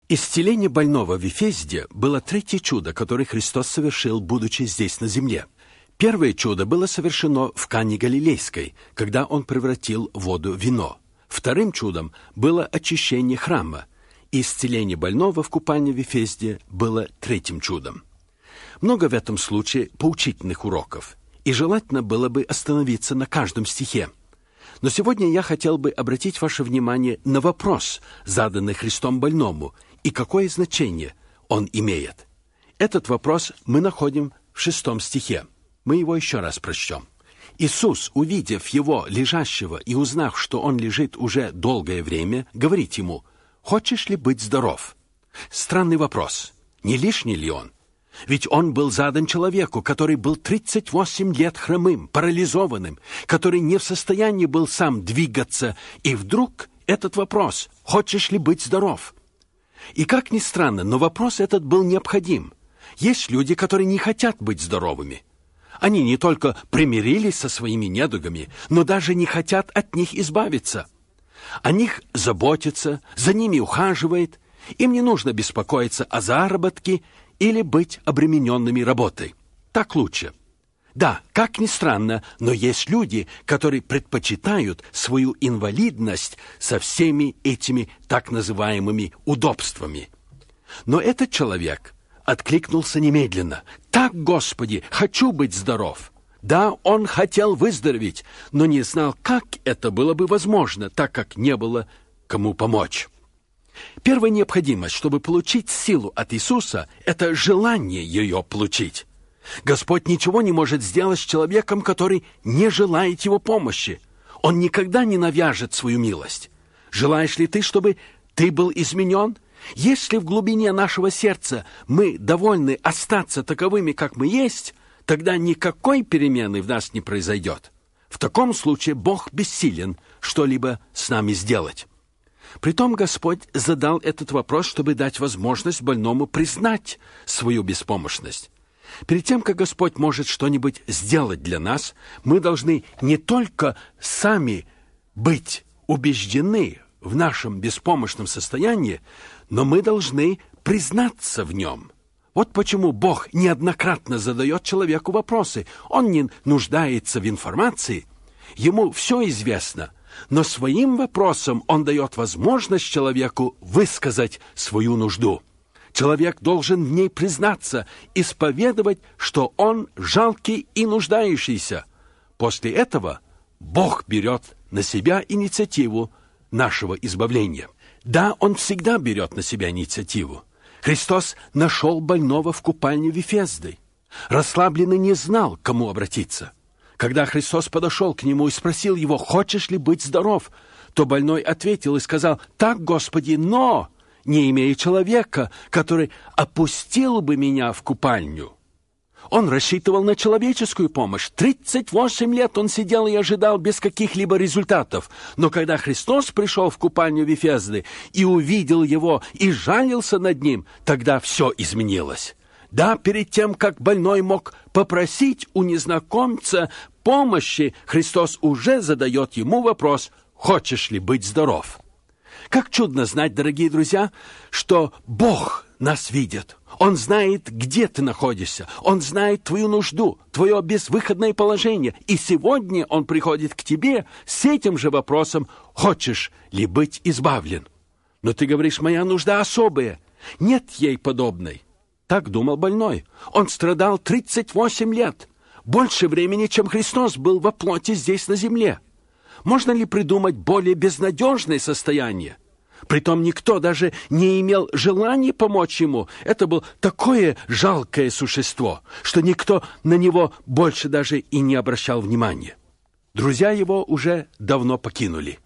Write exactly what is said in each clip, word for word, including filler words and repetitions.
Исцеление больного в Вифезде было третье чудо, которое Христос совершил, будучи здесь на земле. Первое чудо было совершено в Кане Галилейской, когда Он превратил воду в вино. Вторым чудом было очищение храма. Исцеление больного в купальне в Вифезде было третьим чудом. Много в этом случае поучительных уроков, и желательно было бы остановиться на каждом стихе. Но сегодня я хотел бы обратить ваше внимание на вопрос, заданный Христом больному, и какое значение он имеет. Этот вопрос мы находим в шестом стихе. Мы его еще раз прочтем. Иисус, увидев его лежащего и узнав, что он лежит уже долгое время, говорит ему: «Хочешь ли быть здоров?» Странный вопрос. Не лишний ли он? Ведь он был задан человеку, который был тридцать восемь лет хромым, парализованным, который не в состоянии был сам двигаться, и вдруг этот вопрос: «Хочешь ли быть здоров?» И как ни странно, но вопрос этот был необходим. Есть люди, которые не хотят быть здоровыми. Они не только примирились со своими недугами, но даже не хотят от них избавиться. О них заботятся, за ними ухаживает. Им не нужно беспокоиться о заработке или быть обремененными работой. Так лучше. Да, как ни странно, но есть люди, которые предпочитают свою инвалидность со всеми этими так называемыми удобствами. Но этот человек откликнулся немедленно. «Так, Господи, хочу быть здоров!» Да, он хотел выздороветь, но не знал, как это было бы возможно, так как не было кому помочь. Первая необходимость, чтобы получить силу от Иисуса, это желание ее получить. Господь ничего не может сделать с человеком, который не желает его помощи. Он никогда не навяжет свою милость. Желаешь ли ты, чтобы ты был изменен? Если в глубине нашего сердца мы довольны остаться таковыми, как мы есть, тогда никакой перемены в нас не произойдет. В таком случае Бог бессилен что-либо с нами сделать. Притом Господь задал этот вопрос, чтобы дать возможность больному признать свою беспомощность. Перед тем, как Господь может что-нибудь сделать для нас, мы должны не только сами быть убеждены в нашем беспомощном состоянии, но мы должны признаться в нем. Вот почему Бог неоднократно задает человеку вопросы. Он не нуждается в информации, ему все известно, но своим вопросом он дает возможность человеку высказать свою нужду. Человек должен в ней признаться, исповедовать, что он жалкий и нуждающийся. После этого Бог берет на себя инициативу нашего избавления. Да, Он всегда берет на себя инициативу. Христос нашел больного в купальне Вифезды. Расслабленный не знал, к кому обратиться. Когда Христос подошел к нему и спросил его: «Хочешь ли быть здоров?», то больной ответил и сказал: «Так, Господи, но не имея человека, который опустил бы меня в купальню». Он рассчитывал на человеческую помощь. тридцать восемь лет он сидел и ожидал без каких-либо результатов. Но когда Христос пришел в купальню Вифезды и увидел его, и жалился над ним, тогда все изменилось. Да, перед тем, как больной мог попросить у незнакомца помощи, Христос уже задает ему вопрос: «Хочешь ли быть здоров?» Как чудно знать, дорогие друзья, что Бог нас видит. Он знает, где ты находишься. Он знает твою нужду, твое безвыходное положение. И сегодня Он приходит к тебе с этим же вопросом: «Хочешь ли быть избавлен?» Но ты говоришь: «Моя нужда особая, нет ей подобной». Так думал больной. Он страдал тридцать восемь лет. Больше времени, чем Христос был во плоти здесь на земле. Можно ли придумать более безнадежное состояние? Притом никто даже не имел желания помочь ему. Это было такое жалкое существо, что никто на него больше даже и не обращал внимания. Друзья его уже давно покинули.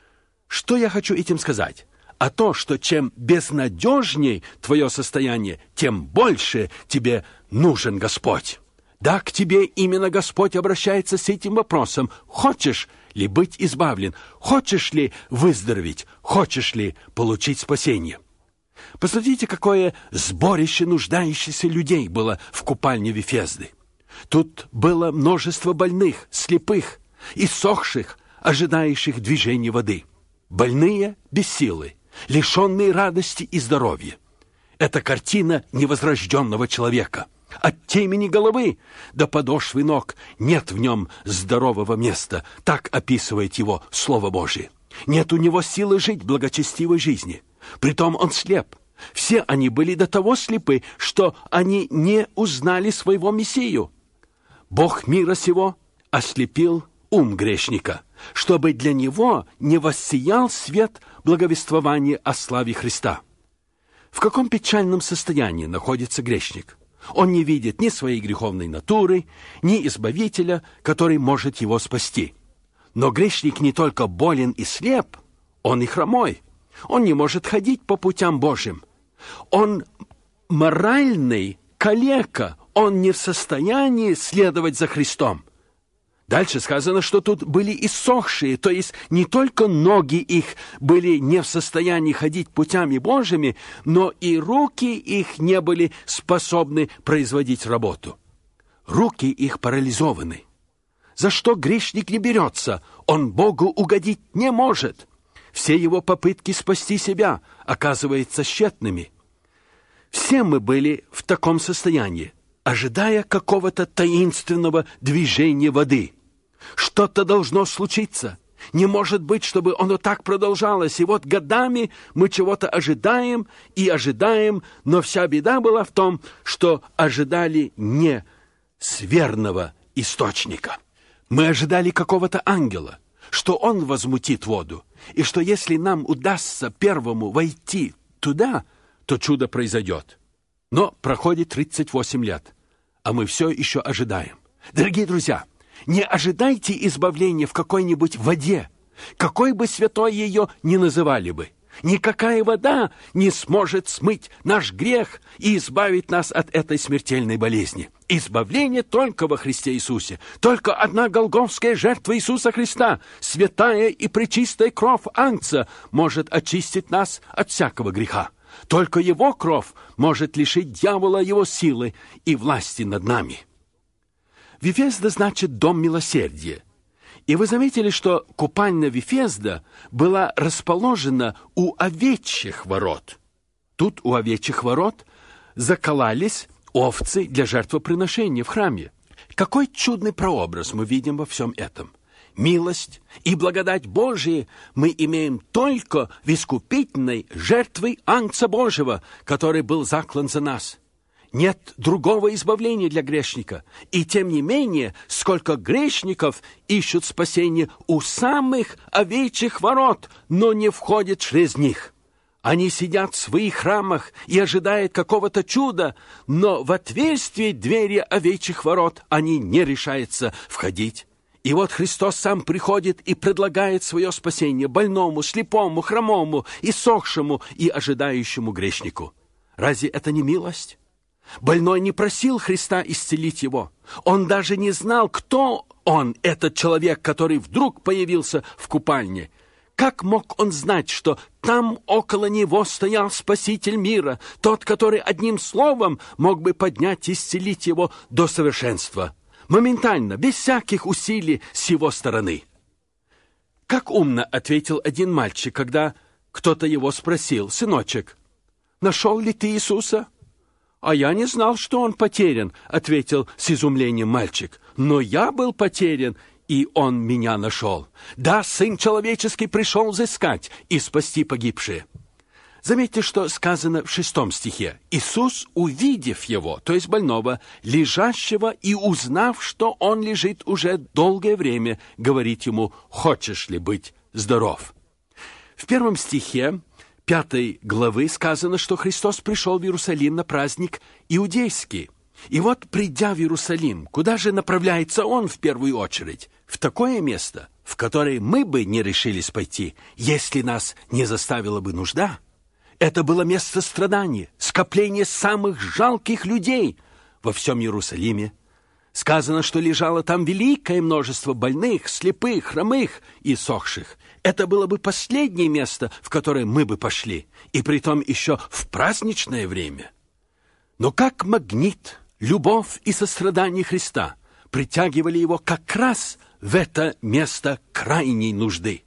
Что я хочу этим сказать? А то, что чем безнадежней твое состояние, тем больше тебе нужен Господь. Да, к тебе именно Господь обращается с этим вопросом: «Хочешь ли быть избавлен? Хочешь ли выздороветь? Хочешь ли получить спасение?» Посмотрите, какое сборище нуждающихся людей было в купальне Вифезды. Тут было множество больных, слепых, иссохших, ожидающих движения воды. Больные без силы, лишенный радости и здоровья. Это картина невозрожденного человека. От темени головы до подошвы ног нет в нем здорового места. Так описывает его Слово Божие. Нет у него силы жить благочестивой жизни. Притом он слеп. Все они были до того слепы, что они не узнали своего Мессию. Бог мира сего ослепил ум грешника, чтобы для него не воссиял свет благовествования о славе Христа. В каком печальном состоянии находится грешник? Он не видит ни своей греховной натуры, ни Избавителя, который может его спасти. Но грешник не только болен и слеп, он и хромой. Он не может ходить по путям Божьим. Он моральный калека, он не в состоянии следовать за Христом. Дальше сказано, что тут были иссохшие, то есть не только ноги их были не в состоянии ходить путями Божьими, но и руки их не были способны производить работу. Руки их парализованы. За что грешник не берется, он Богу угодить не может. Все его попытки спасти себя оказываются тщетными. Все мы были в таком состоянии, ожидая какого-то таинственного движения воды. Что-то должно случиться. Не может быть, чтобы оно так продолжалось. И вот годами мы чего-то ожидаем и ожидаем, но вся беда была в том, что ожидали не с верного источника. Мы ожидали какого-то ангела, что он возмутит воду, и что если нам удастся первому войти туда, то чудо произойдет. Но проходит тридцать восемь лет, а мы все еще ожидаем. Дорогие друзья, не ожидайте избавления в какой-нибудь воде, какой бы святой ее ни называли бы. Никакая вода не сможет смыть наш грех и избавить нас от этой смертельной болезни. Избавление только во Христе Иисусе. Только одна голгофская жертва Иисуса Христа, святая и пречистая кровь Агнца, может очистить нас от всякого греха. Только Его кровь может лишить дьявола его силы и власти над нами. Вифезда значит «дом милосердия». И вы заметили, что купальня Вифезда была расположена у овечьих ворот. Тут у овечьих ворот закололись овцы для жертвоприношения в храме. Какой чудный прообраз мы видим во всем этом. Милость и благодать Божии мы имеем только в искупительной жертве Агнца Божьего, который был заклан за нас. Нет другого избавления для грешника. И тем не менее, сколько грешников ищут спасение у самых овечьих ворот, но не входят через них. Они сидят в своих храмах и ожидают какого-то чуда, но в отверстие двери овечьих ворот они не решаются входить. И вот Христос сам приходит и предлагает свое спасение больному, слепому, хромому, иссохшему и ожидающему грешнику. Разве это не милость? Больной не просил Христа исцелить его. Он даже не знал, кто он, этот человек, который вдруг появился в купальне. Как мог он знать, что там около него стоял Спаситель мира, тот, который одним словом мог бы поднять и исцелить его до совершенства? Моментально, без всяких усилий с его стороны. Как умно ответил один мальчик, когда кто-то его спросил: «Сыночек, нашел ли ты Иисуса?» «А я не знал, что он потерян», — ответил с изумлением мальчик. «Но я был потерян, и он меня нашел. Да, Сын Человеческий пришел взыскать и спасти погибшие». Заметьте, что сказано в шестом стихе. «Иисус, увидев его», то есть больного, лежащего, и узнав, что он лежит уже долгое время, говорит ему: «Хочешь ли быть здоров?» В первом стихе пятой главы сказано, что Христос пришел в Иерусалим на праздник иудейский. И вот, придя в Иерусалим, куда же направляется он в первую очередь? В такое место, в которое мы бы не решились пойти, если нас не заставила бы нужда. Это было место страдания, скопление самых жалких людей во всем Иерусалиме. Сказано, что лежало там великое множество больных, слепых, хромых и сохших. Это было бы последнее место, в которое мы бы пошли, и притом еще в праздничное время. Но как магнит, любовь и сострадание Христа притягивали его как раз в это место крайней нужды.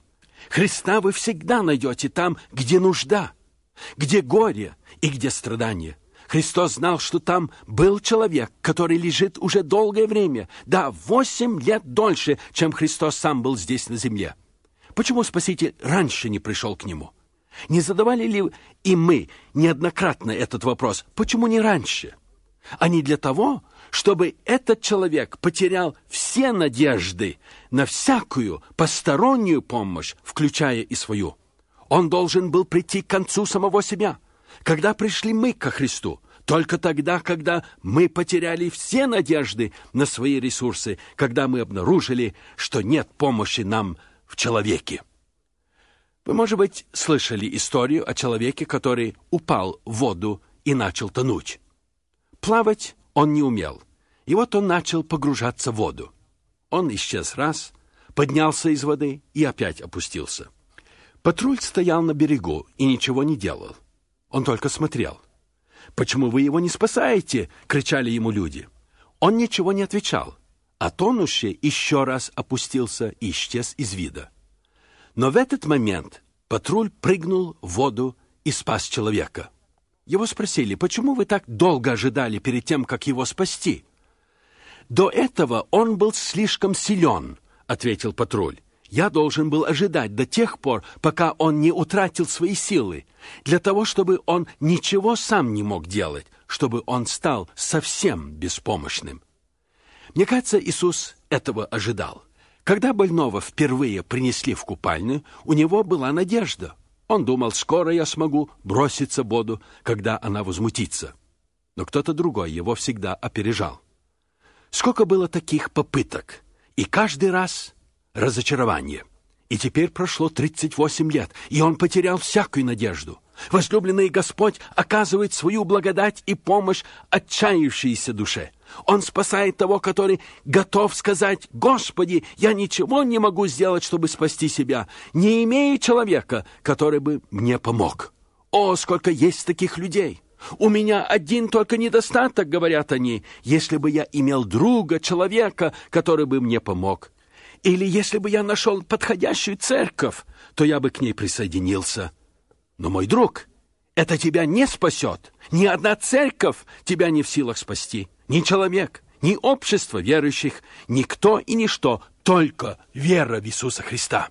Христа вы всегда найдете там, где нужда, где горе и где страдания. Христос знал, что там был человек, который лежит уже долгое время, да, восемь лет дольше, чем Христос сам был здесь на земле. Почему Спаситель раньше не пришел к нему? Не задавали ли и мы неоднократно этот вопрос? Почему не раньше? А не для того, чтобы этот человек потерял все надежды на всякую постороннюю помощь, включая и свою. Он должен был прийти к концу самого себя. Когда пришли мы ко Христу? Только тогда, когда мы потеряли все надежды на свои ресурсы, когда мы обнаружили, что нет помощи нам в человеке. Вы, может быть, слышали историю о человеке, который упал в воду и начал тонуть. Плавать он не умел, и вот он начал погружаться в воду. Он исчез раз, поднялся из воды и опять опустился. Патруль стоял на берегу и ничего не делал. Он только смотрел. «Почему вы его не спасаете?» — кричали ему люди. Он ничего не отвечал, а тонущий еще раз опустился и исчез из вида. Но в этот момент патруль прыгнул в воду и спас человека. Его спросили: «Почему вы так долго ожидали перед тем, как его спасти?» «До этого он был слишком силен», — ответил патруль. «Я должен был ожидать до тех пор, пока он не утратил свои силы, для того, чтобы он ничего сам не мог делать, чтобы он стал совсем беспомощным». Мне кажется, Иисус этого ожидал. Когда больного впервые принесли в купальню, у него была надежда. Он думал: скоро я смогу броситься в воду, когда она возмутится. Но кто-то другой его всегда опережал. Сколько было таких попыток, и каждый раз разочарование. И теперь прошло тридцать восемь лет, и он потерял всякую надежду. Возлюбленный Господь оказывает свою благодать и помощь отчаявшейся душе. Он спасает того, который готов сказать: «Господи, я ничего не могу сделать, чтобы спасти себя, не имея человека, который бы мне помог». О, сколько есть таких людей! «У меня один только недостаток, — говорят они, — если бы я имел друга, человека, который бы мне помог. Или если бы я нашел подходящую церковь, то я бы к ней присоединился. Но, мой друг, это тебя не спасет. Ни одна церковь тебя не в силах спасти. Ни человек, ни общество верующих, никто и ничто, только вера в Иисуса Христа».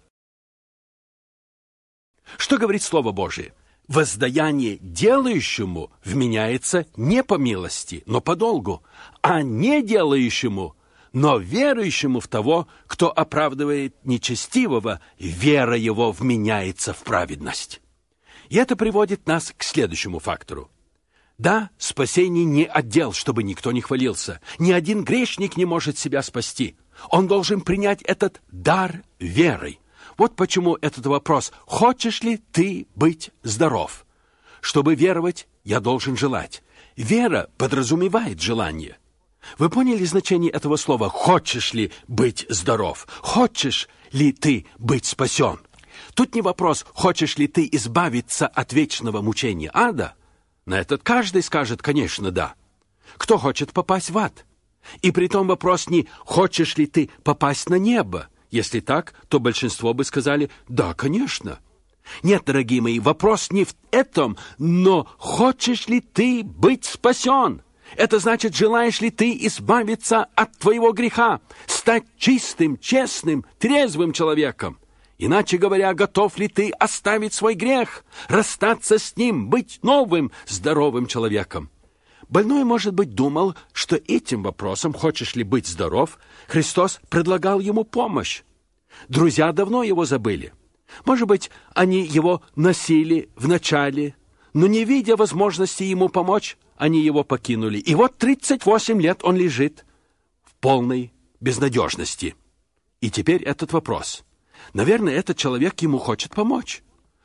Что говорит Слово Божие? Воздаяние делающему вменяется не по милости, но по долгу, а не делающему, но верующему в того, кто оправдывает нечестивого, вера его вменяется в праведность. И это приводит нас к следующему фактору. Да, спасение не отдел, чтобы никто не хвалился. Ни один грешник не может себя спасти. Он должен принять этот дар верой. Вот почему этот вопрос: хочешь ли ты быть здоров? Чтобы веровать, я должен желать. Вера подразумевает желание. Вы поняли значение этого слова «хочешь ли быть здоров»? Хочешь ли ты быть спасен? Тут не вопрос, хочешь ли ты избавиться от вечного мучения ада. На этот каждый скажет, конечно, да. Кто хочет попасть в ад? И притом вопрос не «хочешь ли ты попасть на небо?» Если так, то большинство бы сказали «да, конечно». Нет, дорогие мои, вопрос не в этом, но хочешь ли ты быть спасен? Это значит, желаешь ли ты избавиться от твоего греха, стать чистым, честным, трезвым человеком? Иначе говоря, готов ли ты оставить свой грех, расстаться с ним, быть новым, здоровым человеком? Больной, может быть, думал, что этим вопросом «хочешь ли быть здоров?» Христос предлагал ему помощь. Друзья давно его забыли. Может быть, они его носили вначале, но, не видя возможности ему помочь, они его покинули. И вот тридцать восемь лет он лежит в полной безнадежности. И теперь этот вопрос. Наверное, этот человек ему хочет помочь.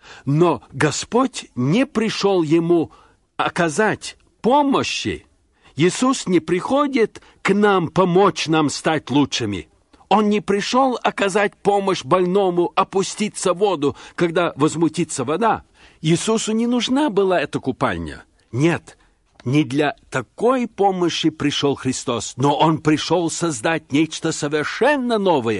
Но Господь не пришел ему оказать помощи. Иисус не приходит к нам помочь нам стать лучшими. Он не пришел оказать помощь больному опуститься в воду, когда возмутится вода. Иисусу не нужна была эта купальня. Нет, не для такой помощи пришел Христос, но Он пришел создать нечто совершенно новое.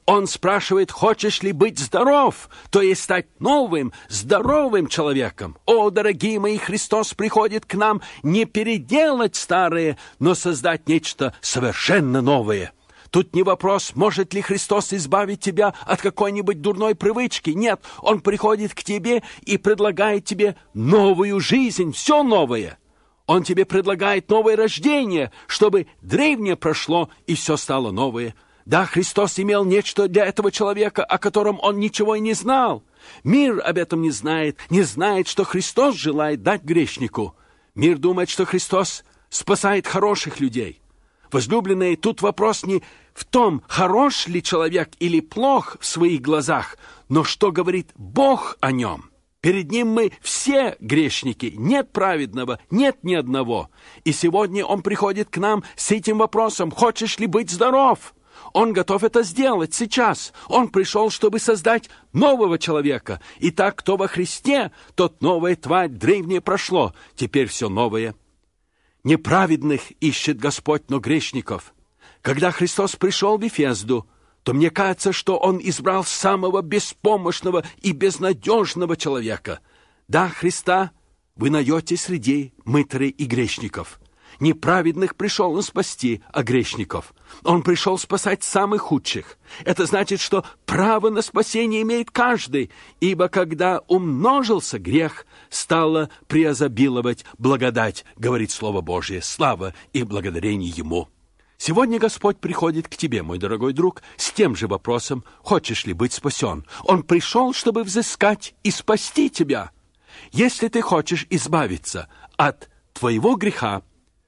Он спрашивает, хочешь ли быть здоров, то есть стать новым, здоровым человеком. О, дорогие мои, Христос приходит к нам не переделать старое, но создать нечто совершенно новое. Тут не вопрос, может ли Христос избавить тебя от какой-нибудь дурной привычки. Нет, Он приходит к тебе и предлагает тебе новую жизнь, все новое. Он тебе предлагает новое рождение, чтобы древнее прошло и все стало новое. Да, Христос имел нечто для этого человека, о котором он ничего и не знал. Мир об этом не знает, не знает, что Христос желает дать грешнику. Мир думает, что Христос спасает хороших людей. Возлюбленные, тут вопрос не в том, хорош ли человек или плох в своих глазах, но что говорит Бог о нем. Перед Ним мы все грешники, нет праведного, нет ни одного. И сегодня Он приходит к нам с этим вопросом, хочешь ли быть здоров? Он готов это сделать сейчас. Он пришел, чтобы создать нового человека. Итак, кто во Христе, тот новая тварь, древнее прошло, теперь все новое. Неправедных ищет Господь, но грешников. Когда Христос пришел в Вифезду, то мне кажется, что Он избрал самого беспомощного и безнадежного человека. Да, Христа вы найдете среди мытарей и грешников. Неправедных пришел Он спасти, а грешников. Он пришел спасать самых худших. Это значит, что право на спасение имеет каждый, ибо когда умножился грех, стало преизобиловать благодать, говорит Слово Божие, слава и благодарение Ему. Сегодня Господь приходит к тебе, мой дорогой друг, с тем же вопросом, хочешь ли быть спасен. Он пришел, чтобы взыскать и спасти тебя. Если ты хочешь избавиться от твоего греха,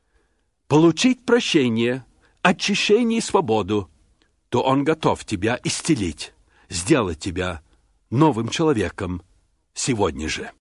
получить прощение, очищение и свободу, то Он готов тебя исцелить, сделать тебя новым человеком сегодня же.